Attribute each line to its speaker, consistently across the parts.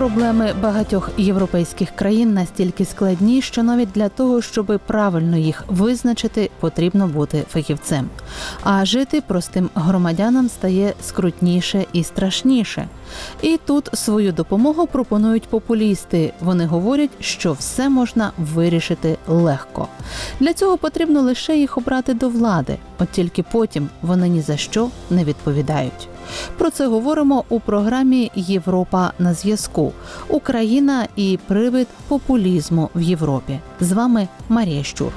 Speaker 1: Проблеми багатьох європейських країн настільки складні, що навіть для того, щоб правильно їх визначити, потрібно бути фахівцем. А жити простим громадянам стає скрутніше і страшніше. І тут свою допомогу пропонують популісти. Вони говорять, що все можна вирішити легко. Для цього потрібно лише їх обрати до влади, от тільки потім вони ні за що не відповідають. Про це говоримо у програмі «Європа на зв'язку. Україна і привид популізму в Європі». З вами Марія Щур.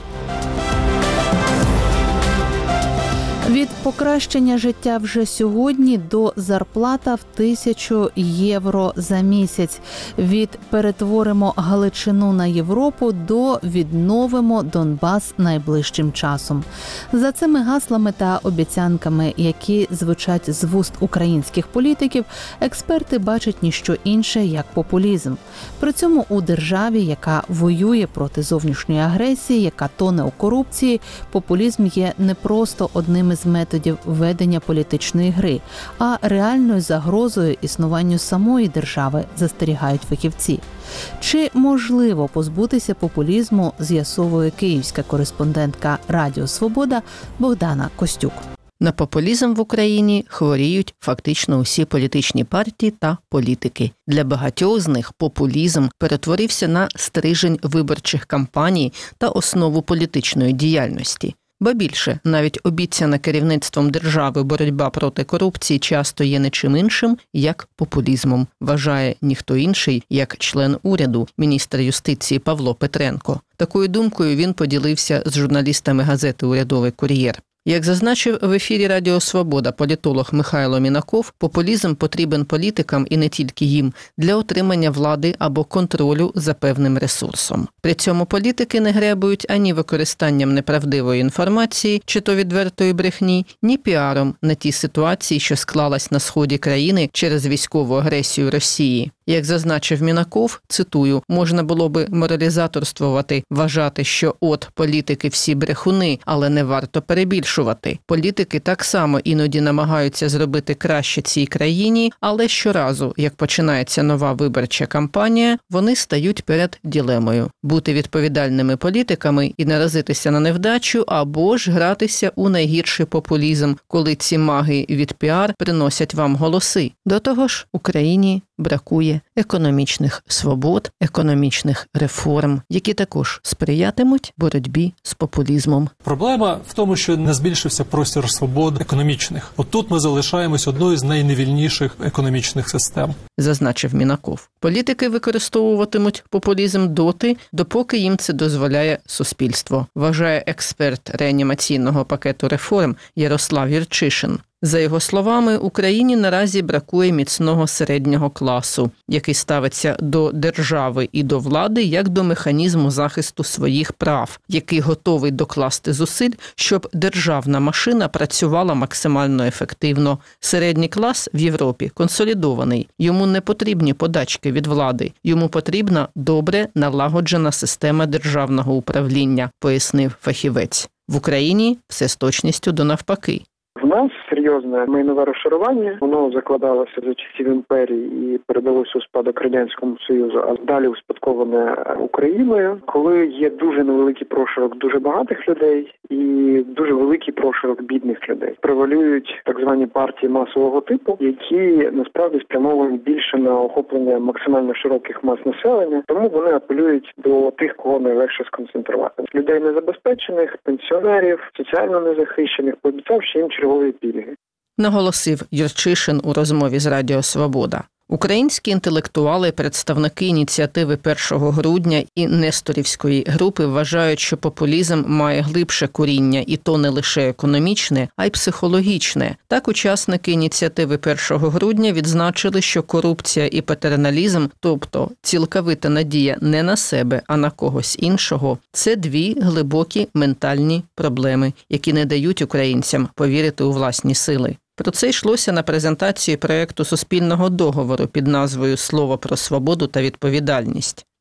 Speaker 1: Від покращення життя вже сьогодні до зарплата в 1000 євро за місяць. Від перетворимо Галичину на Європу до відновимо Донбас найближчим часом. За цими гаслами та обіцянками, які звучать з вуст українських політиків, експерти бачать ніщо інше, як популізм. При цьому у державі, яка воює проти зовнішньої агресії, яка тоне у корупції, популізм є не просто одним із методів ведення політичної гри, а реальною загрозою існуванню самої держави, застерігають фахівці. Чи можливо позбутися популізму, з'ясовує київська кореспондентка Радіо Свобода Богдана Костюк.
Speaker 2: На популізм в Україні хворіють фактично усі політичні партії та політики. Для багатьох з них популізм перетворився на стрижень виборчих кампаній та основу політичної діяльності. Ба більше, навіть обіцяна керівництвом держави боротьба проти корупції часто є не чим іншим, як популізмом, вважає ніхто інший, як член уряду, міністр юстиції Павло Петренко. Такою думкою він поділився з журналістами газети «Урядовий кур'єр». Як зазначив в ефірі Радіо Свобода політолог Михайло Мінаков, популізм потрібен політикам і не тільки їм для отримання влади або контролю за певним ресурсом. При цьому політики не гребують ані використанням неправдивої інформації, чи то відвертої брехні, ні піаром на тій ситуації, що склалась на сході країни через військову агресію Росії. Як зазначив Мінаков, цитую, можна було би моралізаторствувати, вважати, що от політики всі брехуни, але не варто перебільшувати. Політики так само іноді намагаються зробити краще цій країні, але щоразу, як починається нова виборча кампанія, вони стають перед дилемою – бути відповідальними політиками і наразитися на невдачу, або ж гратися у найгірший популізм, коли ці маги від піар приносять вам голоси. До того ж, Україні бракує економічних свобод, економічних реформ, які також сприятимуть боротьбі з популізмом.
Speaker 3: Проблема в тому, що не збільшився простір свобод економічних. От тут ми залишаємось одною з найневільніших економічних систем.
Speaker 2: Зазначив Мінаков. Політики використовуватимуть популізм доти, допоки їм це дозволяє суспільство, вважає експерт реанімаційного пакету реформ Ярослав Юрчишин. За його словами, Україні наразі бракує міцного середнього класу, який ставиться до держави і до влади як до механізму захисту своїх прав, який готовий докласти зусиль, щоб державна машина працювала максимально ефективно. Середній клас в Європі консолідований. Йому не потрібні подачки від влади. Йому потрібна добре налагоджена система державного управління, пояснив фахівець. В Україні все з точністю до навпаки.
Speaker 4: В нас серйозне майнове розшарування, воно закладалося за часів імперії і передалося у спадок Радянському Союзу, а далі успадковане Україною. Коли є дуже невеликий прошарок дуже багатих людей і дуже великий прошарок бідних людей, превалюють так звані партії масового типу, які насправді спрямовані більше на охоплення максимально широких мас населення, тому вони апелюють до тих, кого найлегше сконцентрувати. Людей незабезпечених, пенсіонерів, соціально незахищених, пообіцявши їм чергові пільги.
Speaker 2: Наголосив Юрчишин у розмові з Радіо Свобода. Українські інтелектуали, представники ініціативи 1 грудня і Несторівської групи вважають, що популізм має глибше коріння, і то не лише економічне, а й психологічне. Так, учасники ініціативи 1 грудня відзначили, що корупція і патерналізм, тобто цілковита надія не на себе, а на когось іншого – це дві глибокі ментальні проблеми, які не дають українцям повірити у власні сили. Про це йшлося на презентації проєкту суспільного договору під назвою «Слово про свободу та відповідальність».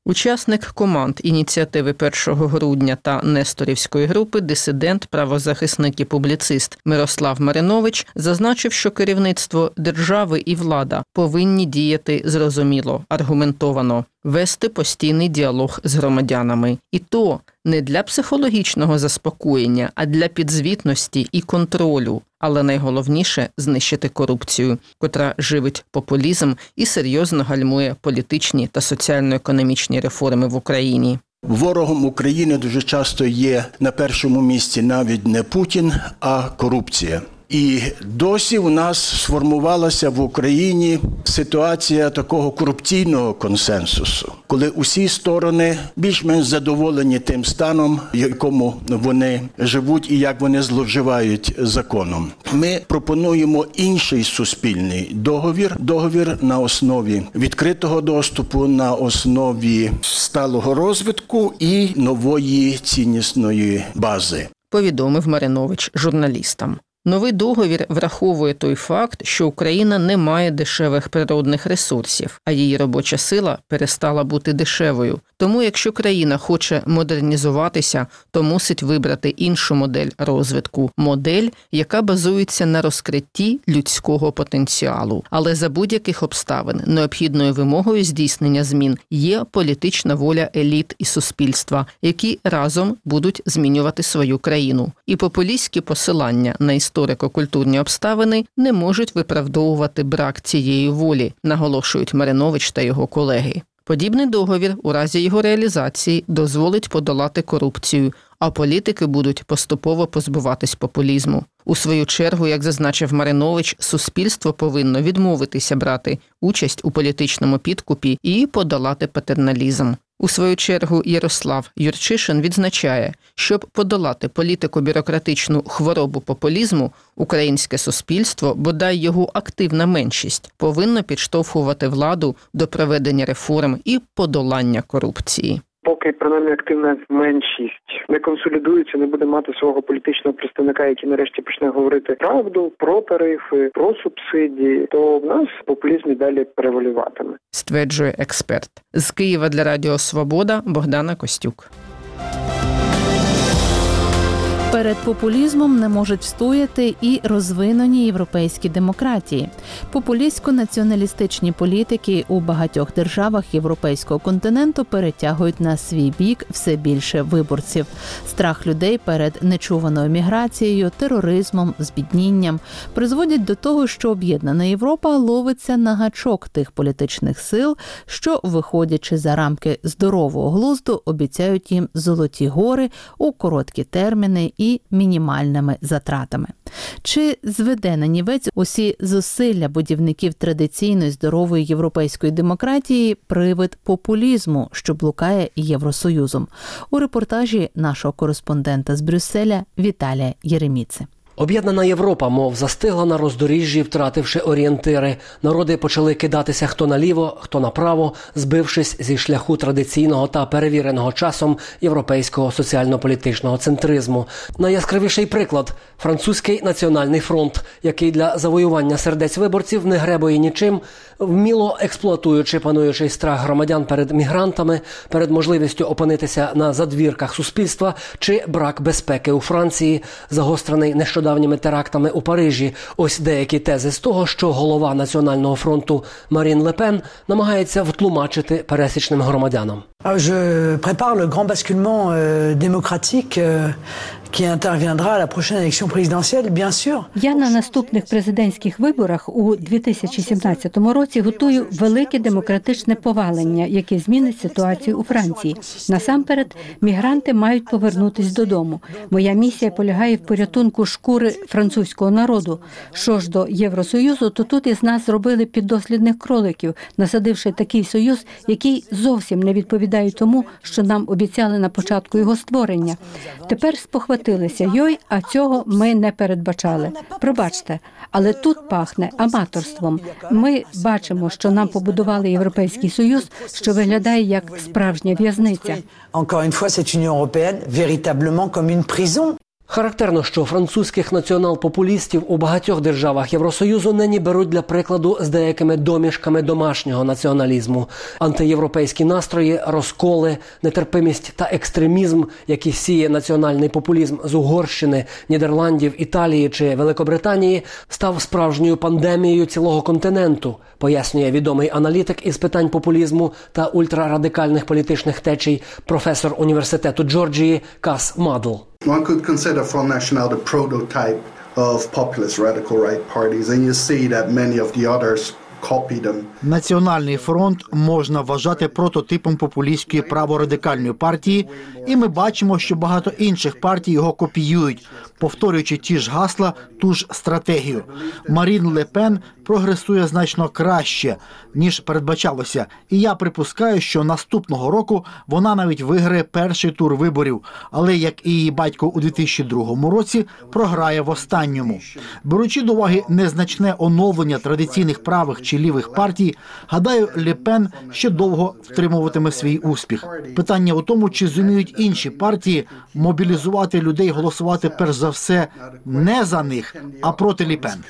Speaker 2: Учасник команд ініціативи 1 грудня та Несторівської групи, дисидент, правозахисник і публіцист Мирослав Маринович зазначив, що керівництво держави і влада повинні діяти зрозуміло, аргументовано, вести постійний діалог з громадянами. І то не для психологічного заспокоєння, а для підзвітності і контролю. Але найголовніше – знищити корупцію, котра живить популізм і серйозно гальмує політичні та соціально-економічні реформи в Україні.
Speaker 5: Ворогом України дуже часто є на першому місці навіть не Путін, а корупція. І досі у нас сформувалася в Україні ситуація такого корупційного консенсусу, коли усі сторони більш-менш задоволені тим станом, в якому вони живуть і як вони зловживають законом. Ми пропонуємо інший суспільний договір на основі відкритого доступу, на основі сталого розвитку і нової ціннісної бази.
Speaker 2: Повідомив Маринович журналістам. Новий договір враховує той факт, що Україна не має дешевих природних ресурсів, а її робоча сила перестала бути дешевою. Тому, якщо країна хоче модернізуватися, то мусить вибрати іншу модель розвитку. Модель, яка базується на розкритті людського потенціалу. Але за будь-яких обставин необхідною вимогою здійснення змін є політична воля еліт і суспільства, які разом будуть змінювати свою країну. І популістські посилання на історико-культурні обставини не можуть виправдовувати брак цієї волі, наголошують Маринович та його колеги. Подібний договір у разі його реалізації дозволить подолати корупцію, а політики будуть поступово позбуватись популізму. У свою чергу, як зазначив Маринович, суспільство повинно відмовитися брати участь у політичному підкупі і подолати патерналізм. У свою чергу Ярослав Юрчишин відзначає, щоб подолати політико-бюрократичну хворобу популізму, українське суспільство, бодай його активна меншість, повинно підштовхувати владу до проведення реформ і подолання корупції.
Speaker 4: Поки, принаймні, активна меншість не консолідується, не буде мати свого політичного представника, який нарешті почне говорити правду про тарифи, про субсидії, то в нас популізм і далі перевалюватиме.
Speaker 2: Стверджує експерт. З Києва для Радіо Свобода Богдана Костюк.
Speaker 1: Перед популізмом не можуть встояти і розвинені європейські демократії. Популістсько-націоналістичні політики у багатьох державах європейського континенту перетягують на свій бік все більше виборців. Страх людей перед нечуваною міграцією, тероризмом, збіднінням призводять до того, що об'єднана Європа ловиться на гачок тих політичних сил, що, виходячи за рамки здорового глузду, обіцяють їм золоті гори у короткі терміни і мінімальними затратами. Чи зведе на нівець усі зусилля будівників традиційної здорової європейської демократії привид популізму, що блукає Євросоюзом? У репортажі нашого кореспондента з Брюсселя Віталія Єреміци.
Speaker 6: Об'єднана Європа, мов застигла на роздоріжжі, втративши орієнтири. Народи почали кидатися хто наліво, хто направо, збившись зі шляху традиційного та перевіреного часом європейського соціально-політичного центризму. Найяскравіший приклад – Французький національний фронт, який для завоювання сердець виборців не гребує нічим, вміло експлуатуючи пануючий страх громадян перед мігрантами, перед можливістю опинитися на задвірках суспільства чи брак безпеки у Франції, загострений нещодавніми терактами у Парижі. Ось деякі тези з того, що голова Національного фронту Марін Ле Пен намагається втлумачити пересічним громадянам.
Speaker 7: Je prépare le grand basculement démocratique qui interviendra à la prochaine élection présidentielle, bien sûr.
Speaker 8: Я на наступних президентських виборах у 2017 році готую велике демократичне повалення, яке змінить ситуацію у Франції. Насамперед, мігранти мають повернутись додому. Моя місія полягає в порятунку шкури французького народу. Що ж до Євросоюзу, то тут із нас зробили піддослідних кроликів, насадивши такий союз, який зовсім не відповідає тому, що нам обіцяли на початку його створення. Тепер спохватилися, а цього ми не передбачали. Пробачте, але тут пахне аматорством. Ми бачимо, що нам побудували Європейський Союз, що виглядає як справжня в'язниця.
Speaker 7: Encore une fois, cette Union européenne, véritablement comme une prison.
Speaker 6: Характерно, що французьких націонал-популістів у багатьох державах Євросоюзу нині беруть для прикладу з деякими домішками домашнього націоналізму. Антиєвропейські настрої, розколи, нетерпимість та екстремізм, які сіє національний популізм з Угорщини, Нідерландів, Італії чи Великобританії, став справжньою пандемією цілого континенту, пояснює відомий аналітик із питань популізму та ультрарадикальних політичних течій, професор університету Джорджії Кас Мадл.
Speaker 9: One could consider Front National the prototype of populist radical right parties, and you see that many of the others copy them.
Speaker 10: Національний фронт можна вважати прототипом популістської праворадикальної партії, і ми бачимо, що багато інших партій його копіюють, повторюючи ті ж гасла, ту ж стратегію. Марін Ле Пен прогресує значно краще, ніж передбачалося, і я припускаю, що наступного року вона навіть виграє перший тур виборів, але, як і її батько у 2002 році, програє в останньому. Беручи до уваги незначне оновлення традиційних правих чи лівих партій, гадаю, Ле Пен ще довго втримуватиме свій успіх. Питання у тому, чи зуміють інші партії мобілізувати людей голосувати перш за все не за них, а проти Ле Пен.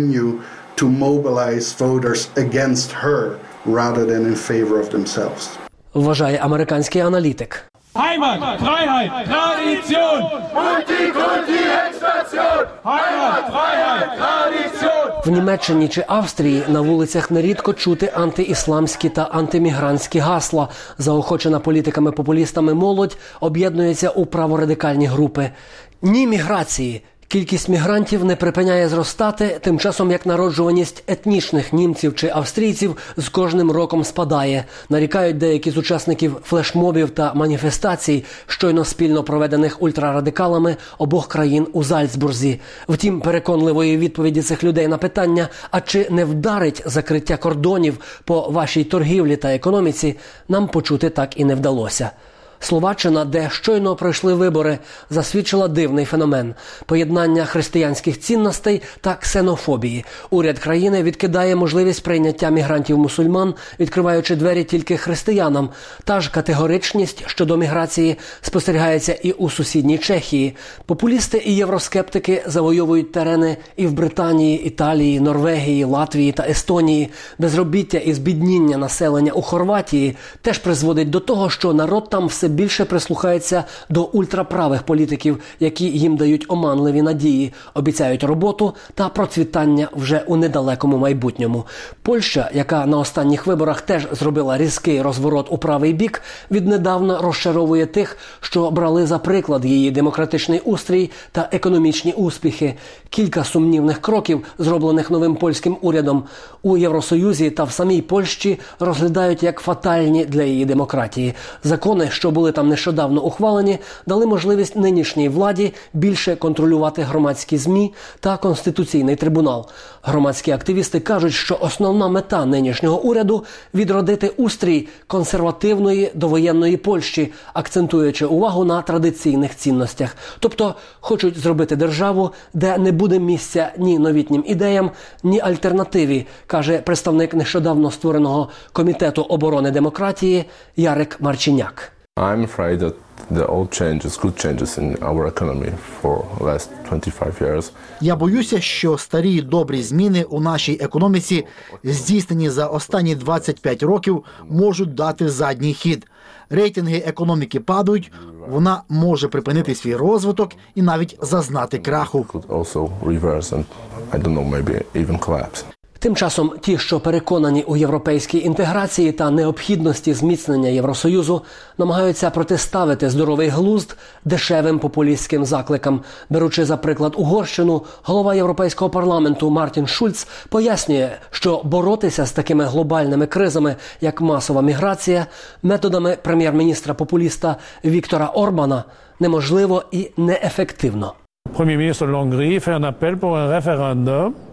Speaker 9: To mobilize voters against her rather than in favor of themselves.
Speaker 6: Вважає американський аналітик.
Speaker 11: Heimat, Freiheit, Tradition, Multikulti, Expansion, Heimat, Freiheit, Tradition.
Speaker 6: В Німеччині чи Австрії на вулицях нерідко чути антиісламські та антимігрантські гасла. Заохочена політиками-популістами молодь об'єднується у праворадикальні групи. Ні міграції. Кількість мігрантів не припиняє зростати, тим часом як народжуваність етнічних німців чи австрійців з кожним роком спадає. Нарікають деякі з учасників флешмобів та маніфестацій, щойно спільно проведених ультрарадикалами обох країн у Зальцбурзі. Втім, переконливої відповіді цих людей на питання, а чи не вдарить закриття кордонів по вашій торгівлі та економіці, нам почути так і не вдалося. Словаччина, де щойно пройшли вибори, засвідчила дивний феномен – поєднання християнських цінностей та ксенофобії. Уряд країни відкидає можливість прийняття мігрантів-мусульман, відкриваючи двері тільки християнам. Та ж категоричність щодо міграції спостерігається і у сусідній Чехії. Популісти і євроскептики завойовують терени і в Британії, Італії, Норвегії, Латвії та Естонії. Безробіття і збідніння населення у Хорватії теж призводить до того, що народ там все більше прислухається до ультраправих політиків, які їм дають оманливі надії, обіцяють роботу та процвітання вже у недалекому майбутньому. Польща, яка на останніх виборах теж зробила різкий розворот у правий бік, віднедавна розчаровує тих, що брали за приклад її демократичний устрій та економічні успіхи. Кілька сумнівних кроків, зроблених новим польським урядом, у Євросоюзі та в самій Польщі розглядають як фатальні для її демократії. Закони, що були там нещодавно ухвалені, дали можливість нинішній владі більше контролювати громадські ЗМІ та Конституційний трибунал. Громадські активісти кажуть, що основна мета нинішнього уряду – відродити устрій консервативної довоєнної Польщі, акцентуючи увагу на традиційних цінностях. Тобто хочуть зробити державу, де не буде місця ні новітнім ідеям, ні альтернативі, каже представник нещодавно створеного Комітету оборони демократії Ярек Марчиняк.
Speaker 12: I'm afraid that the old changes, good changes in our economy for the last 25 years.
Speaker 10: Я боюся, що старі добрі зміни у нашій економіці, здійснені за останні 25 років, можуть дати задній хід. Рейтинги економіки падають, вона може припинити свій розвиток і навіть зазнати краху.
Speaker 12: Could also reverse and, I don't know, maybe even collapse.
Speaker 6: Тим часом ті, що переконані у європейській інтеграції та необхідності зміцнення Євросоюзу, намагаються протиставити здоровий глузд дешевим популістським закликам. Беручи за приклад Угорщину, голова Європейського парламенту Мартін Шульц пояснює, що боротися з такими глобальними кризами, як масова міграція, методами прем'єр-міністра-популіста Віктора Орбана неможливо і неефективно.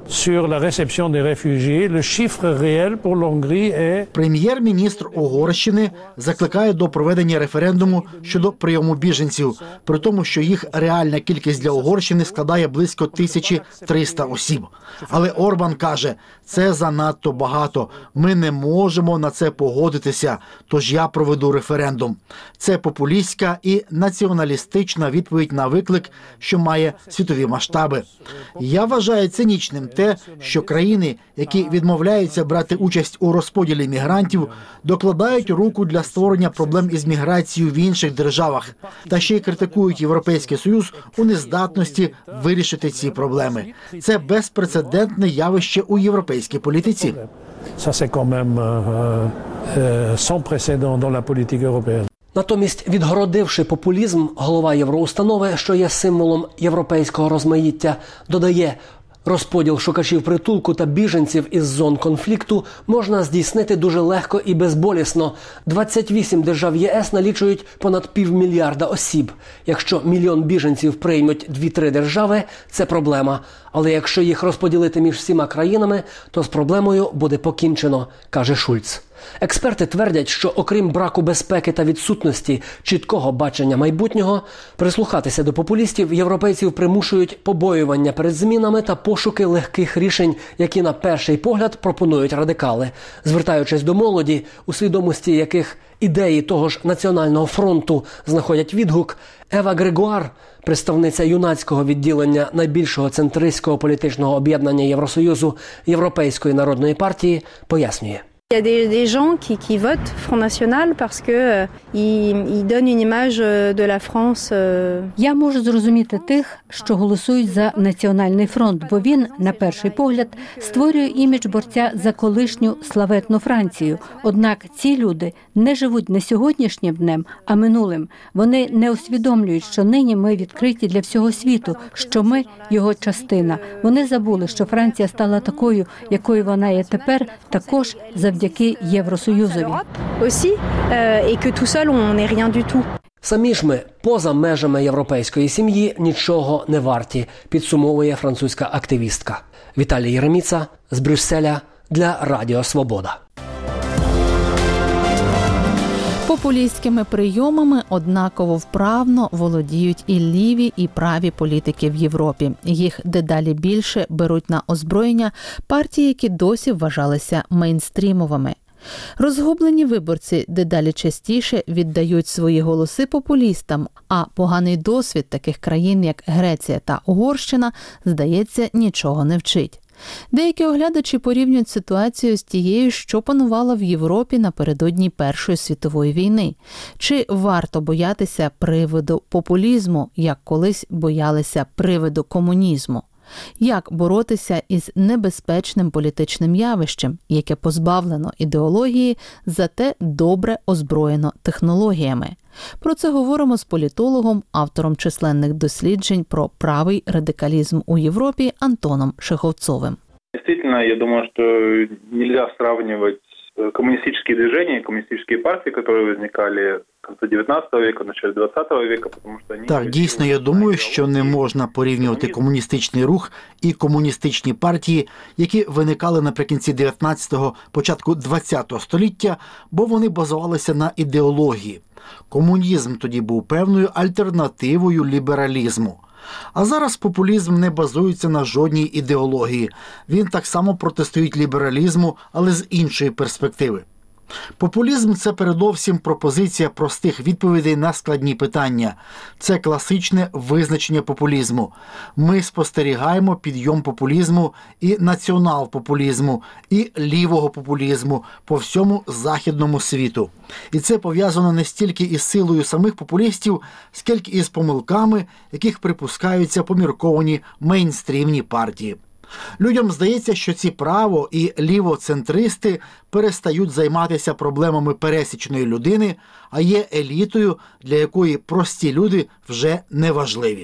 Speaker 11: sur la réception des réfugiés. Le chiffre réel pour l'Hongrie est...
Speaker 10: Прем'єр-міністр Угорщини закликає до проведення референдуму щодо прийому біженців, при тому, що їх реальна кількість для Угорщини складає близько 1300 осіб. Але Орбан каже, це занадто багато, ми не можемо на це погодитися, тож я проведу референдум. Це популістська і націоналістична відповідь на виклик, що має світові масштаби. Я вважаю цинічним те, що країни, які відмовляються брати участь у розподілі мігрантів, докладають руку для створення проблем із міграцією в інших державах, та ще й критикують Європейський Союз у нездатності вирішити ці проблеми. Це безпрецедентне явище у європейській політиці.
Speaker 11: Ça, c'est quand même sans précédent dans la politique européenne.
Speaker 6: Натомість, відгородивши популізм, голова Євроустанови, що є символом європейського розмаїття, додає, розподіл шукачів притулку та біженців із зон конфлікту можна здійснити дуже легко і безболісно. 28 держав ЄС налічують понад 500 мільйона осіб. Якщо мільйон біженців приймуть 2-3 держави – це проблема. Але якщо їх розподілити між всіма країнами, то з проблемою буде покінчено, каже Шульц. Експерти твердять, що окрім браку безпеки та відсутності чіткого бачення майбутнього, прислухатися до популістів європейців примушують побоювання перед змінами та пошуки легких рішень, які на перший погляд пропонують радикали. Звертаючись до молоді, у свідомості яких ідеї того ж Національного фронту знаходять відгук, Ева Грегуар, представниця юнацького відділення найбільшого центристського політичного об'єднання Євросоюзу Європейської народної партії, пояснює.
Speaker 13: Il y a des gens qui votent Front National parce que ils donnent une image de la France.
Speaker 8: Я можу зрозуміти тих, що голосують за Національний фронт, бо він, на перший погляд, створює імідж борця за колишню славетну Францію. Однак ці люди не живуть не сьогоднішнім днем, а минулим. Вони не усвідомлюють, що нині ми відкриті для всього світу, що ми – його частина. Вони забули, що Франція стала такою, якою вона є тепер, також завдяки Євросоюзові.
Speaker 6: Самі ж ми поза межами європейської сім'ї нічого не варті, підсумовує французька активістка. Віталій Єреміца з Брюсселя для Радіо Свобода.
Speaker 1: Популістськими прийомами однаково вправно володіють і ліві, і праві політики в Європі. Їх дедалі більше беруть на озброєння партії, які досі вважалися мейнстрімовими. Розгублені виборці дедалі частіше віддають свої голоси популістам, а поганий досвід таких країн, як Греція та Угорщина, здається, нічого не вчить. Деякі оглядачі порівнюють ситуацію з тією, що панувала в Європі напередодні Першої світової війни. Чи варто боятися привиду популізму, як колись боялися привиду комунізму? Як боротися із небезпечним політичним явищем, яке позбавлено ідеології, зате добре озброєно технологіями? Про це говоримо з політологом, автором численних досліджень про правий радикалізм у Європі Антоном Шеховцовим.
Speaker 14: Действительно, я думаю, что нельзя сравнивать коммунистические движения, коммунистические партии, которые возникали в конце 19 века, в начале 20 века, потому что они...
Speaker 10: Так, дійсно, я думаю, що не можна порівнювати комуністичний рух і комуністичні партії, які виникали наприкінці 19-го, початку 20-го століття, бо вони базувалися на ідеології. Комунізм тоді був певною альтернативою лібералізму. А зараз популізм не базується на жодній ідеології. Він так само протистоїть лібералізму, але з іншої перспективи. Популізм – це передовсім пропозиція простих відповідей на складні питання. Це класичне визначення популізму. Ми спостерігаємо підйом популізму і націонал-популізму, і лівого популізму по всьому західному світу. І це пов'язано не стільки із силою самих популістів, скільки із помилками, яких припускаються помірковані мейнстрімні партії. Людям здається, що ці право- і лівоцентристи перестають займатися проблемами пересічної людини, а є елітою, для якої прості люди вже не важливі.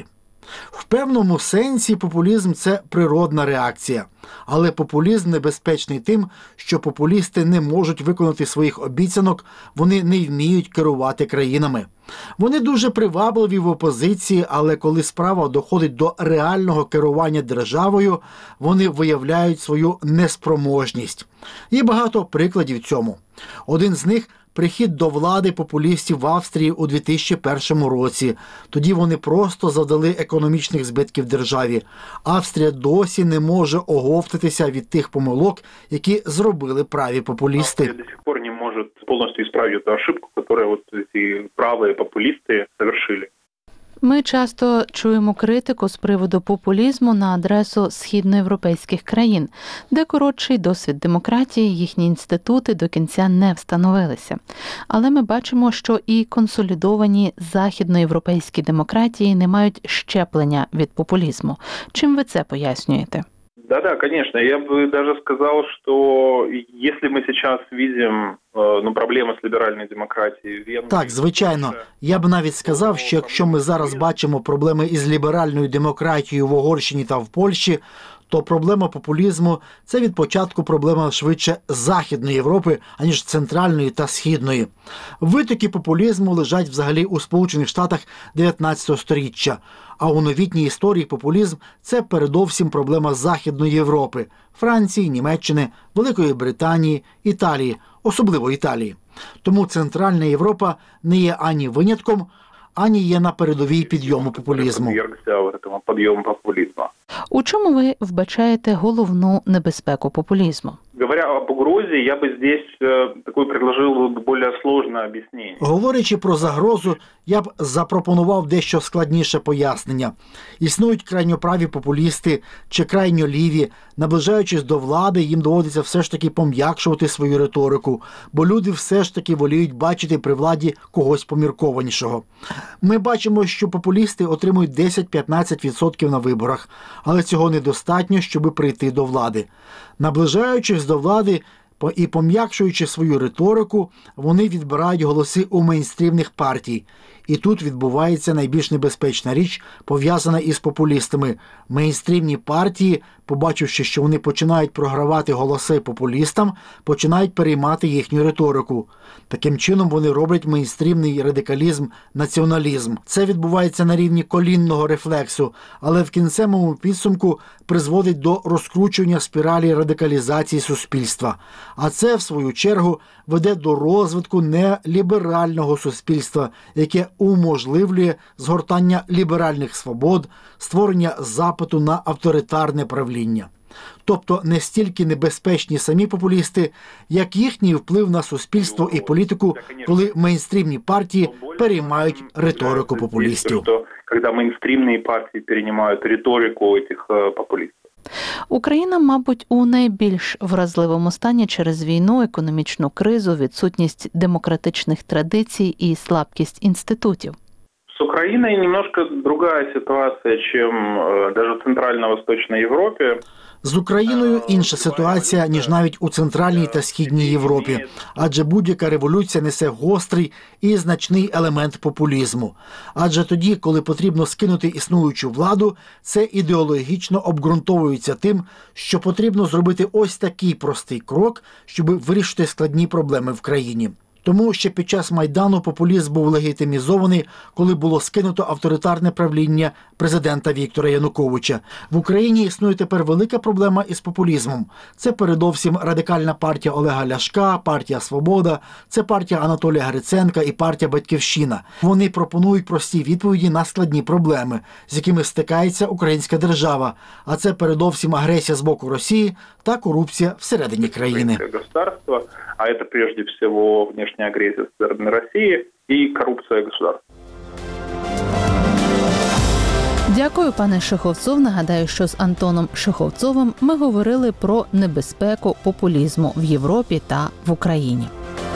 Speaker 10: В певному сенсі популізм – це природна реакція. Але популізм небезпечний тим, що популісти не можуть виконати своїх обіцянок, вони не вміють керувати країнами. Вони дуже привабливі в опозиції, але коли справа доходить до реального керування державою, вони виявляють свою неспроможність. Є багато прикладів цьому. Один з них – прихід до влади популістів в Австрії у 2001 році. Тоді вони просто завдали економічних збитків державі. Австрія досі не може оговтатися від тих помилок, які зробили праві популісти.
Speaker 14: Австрия до сих пор не может полностью исправить эту ошибку, которую вот эти правые популисты совершили.
Speaker 1: Ми часто чуємо критику з приводу популізму на адресу східноєвропейських країн, де коротший досвід демократії, їхні інститути до кінця не встановилися. Але ми бачимо, що і консолідовані західноєвропейські демократії не мають щеплення від популізму. Чим ви це пояснюєте?
Speaker 14: Да, конечно. Я бы даже сказал, что если мы сейчас видим проблемы с либеральной демократией в Венгрии...
Speaker 10: Так, звичайно. Я б навіть сказав, що якщо ми зараз бачимо проблеми із ліберальною демократією в Угорщині та в Польщі, то проблема популізму – це від початку проблема швидше Західної Європи, аніж Центральної та Східної. Витоки популізму лежать взагалі у Сполучених Штатах 19 століття, а у новітній історії популізм – це передовсім проблема Західної Європи – Франції, Німеччини, Великої Британії, Італії, особливо Італії. Тому Центральна Європа не є ані винятком, ані є на передовій підйому популізму.
Speaker 1: У чому ви вбачаєте головну небезпеку популізму?
Speaker 14: Говоря об угрозе, я бы здесь такой предложил более сложное объяснение.
Speaker 10: Говорячи про загрозу, я б запропонував дещо складніше пояснення. Існують крайньоправі популісти чи крайньоліві. Наближаючись до влади, їм доводиться все ж таки пом'якшувати свою риторику, бо люди все ж таки воліють бачити при владі когось поміркованішого. Ми бачимо, що популісти отримують 10-15% на виборах, але цього недостатньо, щоб прийти до влади. Наближаючись до влади і пом'якшуючи свою риторику, вони відбирають голоси у мейнстрімних партій. І тут відбувається найбільш небезпечна річ, пов'язана із популістами. Мейнстрімні партії, побачивши, що вони починають програвати голоси популістам, починають переймати їхню риторику. Таким чином вони роблять мейнстрімний радикалізм, націоналізм. Це відбувається на рівні колінного рефлексу, але в кінцевому підсумку призводить до розкручування спіралі радикалізації суспільства. А це, в свою чергу, веде до розвитку неліберального суспільства, яке уможливлює згортання ліберальних свобод, створення запиту на авторитарне правління. Тобто не стільки небезпечні самі популісти, як їхній вплив на суспільство і політику, коли мейнстрімні партії переймають риторику популістів.
Speaker 14: Коли мейнстрімні партії переймають риторику цих популістів.
Speaker 1: Україна, мабуть, у найбільш вразливому стані через війну, економічну кризу, відсутність демократичних традицій і слабкість інститутів.
Speaker 14: С Украиной немножко другая ситуация, чем даже в Центрально-Восточной Европе.
Speaker 10: З Україною інша ситуація, ніж навіть у Центральній та Східній Європі, адже будь-яка революція несе гострий і значний елемент популізму. Адже тоді, коли потрібно скинути існуючу владу, це ідеологічно обґрунтовується тим, що потрібно зробити ось такий простий крок, щоб вирішити складні проблеми в країні. Тому ще під час Майдану популізм був легітимізований, коли було скинуто авторитарне правління президента Віктора Януковича. В Україні існує тепер велика проблема із популізмом. Це передовсім Радикальна партія Олега Ляшка, партія «Свобода», це партія Анатолія Гриценка і партія «Батьківщина». Вони пропонують прості відповіді на складні проблеми, з якими стикається українська держава. А це передовсім агресія з боку Росії та корупція всередині країни.
Speaker 14: А это прежде всего внешняя агрессия со стороны России и коррупция государства.
Speaker 1: Дякую, пане Шеховцов. Нагадаю, що з Антоном Шеховцовим ми говорили про небезпеку популізму в Європі та в Україні.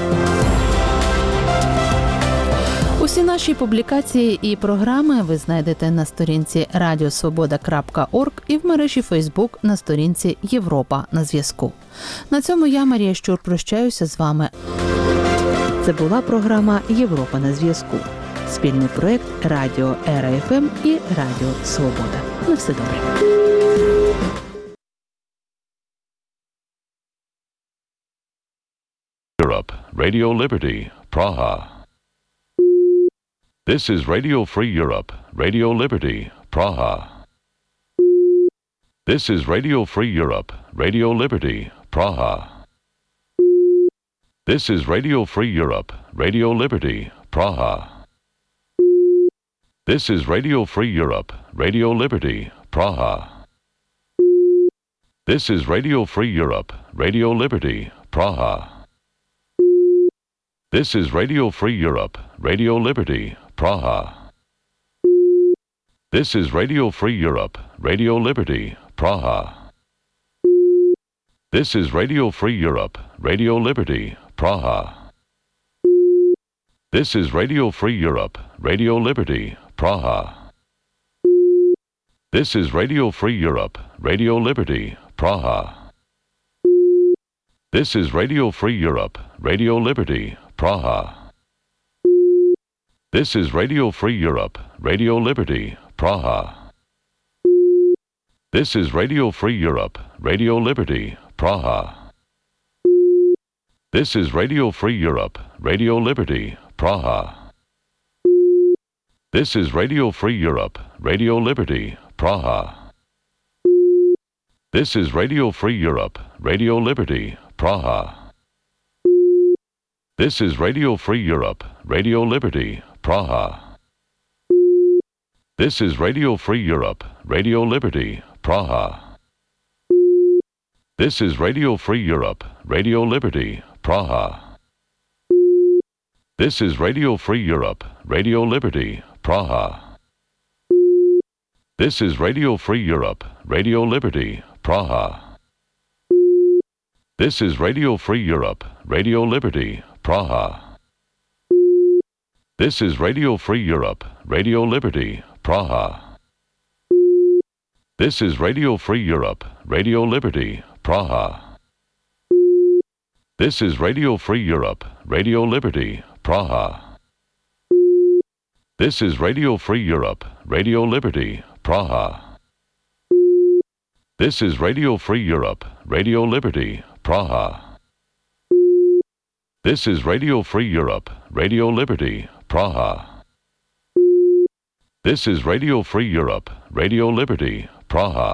Speaker 1: Усі наші публікації і програми ви знайдете на сторінці radiosvoboda.org і в мережі Facebook на сторінці Європа на зв'язку. На цьому я, Марія Щур, прощаюся з вами. Це була програма Європа на зв'язку. Спільний проєкт Радіо РФМ і Радіо Свобода. На все добре.
Speaker 15: Europe, Radio Liberty, Praha. This is Radio Free Europe, Radio Liberty, Praha. This is Radio Free Europe, Radio Liberty, Praha. This is Radio Free Europe, Radio Liberty, Praha. This is Radio Free Europe, Radio Liberty, Praha. This is Radio Free Europe, Radio Liberty, Praha. This is Radio Free Europe, Radio Liberty, Praha. This is Radio Free Europe, Radio Liberty, Praha. This is Radio Free Europe, Radio Liberty, Praha. This is Radio Free Europe, Radio Liberty, Praha. This is Radio Free Europe, Radio Liberty, Praha. This is Radio Free Europe, Radio Liberty, Praha. This is Radio Free Europe, Radio Liberty, Praha. This is Radio Free Europe, Radio Liberty, Praha. This is Radio Free Europe, Radio Liberty, Praha. This is Radio Free Europe, Radio Liberty, Praha. This is Radio Free Europe, Radio Liberty, Praha. This is Radio Free Europe, Radio Liberty, Praha. This is Radio Free Europe, Radio Liberty, Praha. This is Radio Free Europe, Radio Liberty, Praha. This is Radio Free Europe, Radio Liberty, Praha. This is Radio Free Europe, Radio Liberty, Praha. This is Radio Free Europe, Radio Liberty, Praha. This is Radio Free Europe, Radio Liberty, Praha. This is Radio Free Europe, Radio Liberty, Praha. This is Radio Free Europe, Radio Liberty, Praha. This is Radio Free Europe, Radio Liberty, Praha. This is Radio Free Europe, Radio Liberty, Praha. This is Radio Free Europe, Radio Liberty, Praha. This is Radio Free Europe, Radio Liberty, Praha.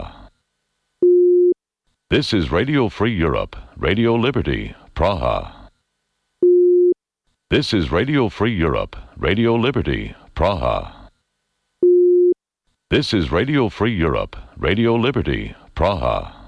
Speaker 15: This is Radio Free Europe, Radio Liberty, Praha. This is Radio Free Europe, Radio Liberty, Praha. This is Radio Free Europe, Radio Liberty, Praha.